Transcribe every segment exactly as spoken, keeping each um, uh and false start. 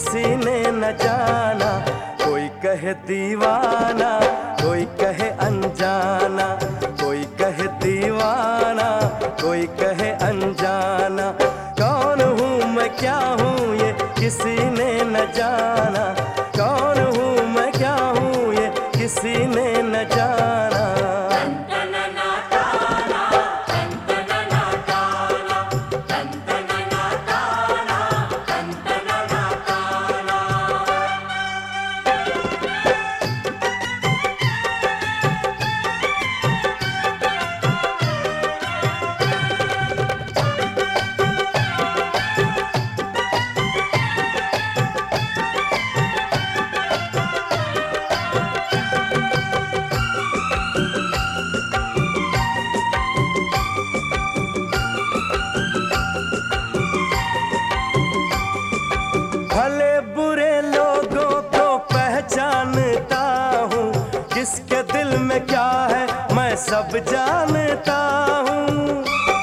किसी ने न जाना। कोई कहे दीवाना, कोई कहे अनजाना, कोई कहे दीवाना, कोई कहे अनजाना। कौन हूँ मैं, क्या हूँ ये किसी ने न जाना। कौन हूँ मैं, क्या हूँ ये किसी ने न जाना। भले बुरे लोगों को पहचानता हूँ, किसके दिल में क्या है मैं सब जानता हूँ।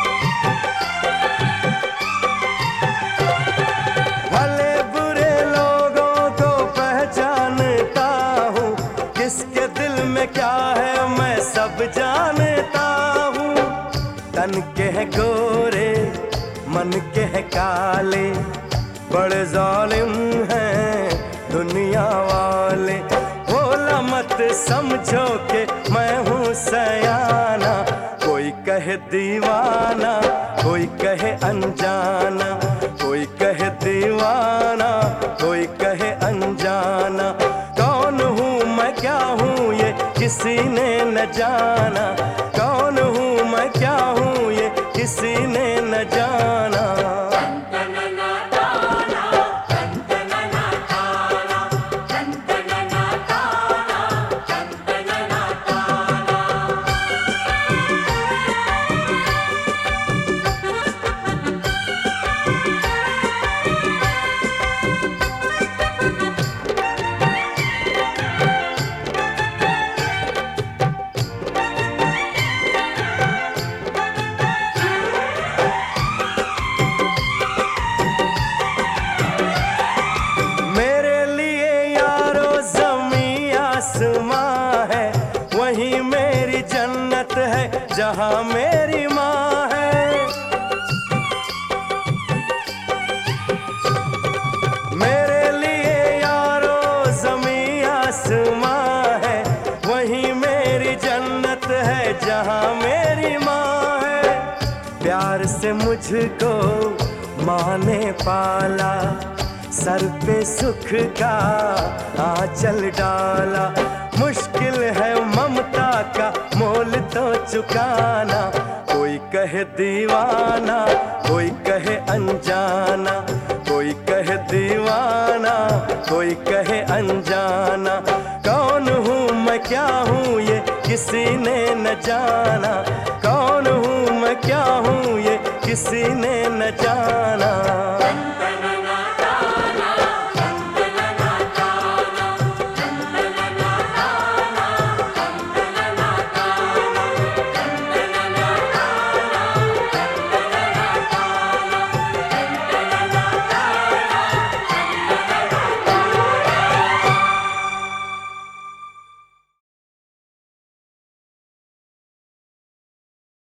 भले बुरे लोगों को पहचानता हूँ, किसके दिल में क्या है मैं सब जानता हूँ। तन के है गोरे, मन के है काले, बड़े जालिम हैं दुनिया वाले। भोला मत समझो कि मैं हूँ सयाना। कोई कहे दीवाना, कोई कहे अनजाना, कोई कहे दीवाना, कोई कहे अनजाना। कौन हूँ मैं, क्या हूँ ये किसी ने न जाना। कौन हूँ मैं, क्या हूँ ये किसी ने न जाना। वही मेरी जन्नत है जहाँ मेरी माँ है। मेरे लिए यारो ज़मीं आसमां है, वही मेरी जन्नत है जहाँ मेरी माँ है। प्यार से मुझको माँ ने पाला, सर पे सुख का आंचल डाला। मुश्किल है ममता का मोल तो चुकाना। कोई कहे दीवाना, कोई कहे अनजाना, कोई कहे दीवाना, कोई कहे अनजाना। कौन हूँ मैं, क्या हूँ ये किसी ने न जाना। कौन हूँ मैं, क्या हूँ ये किसी ने न जाना।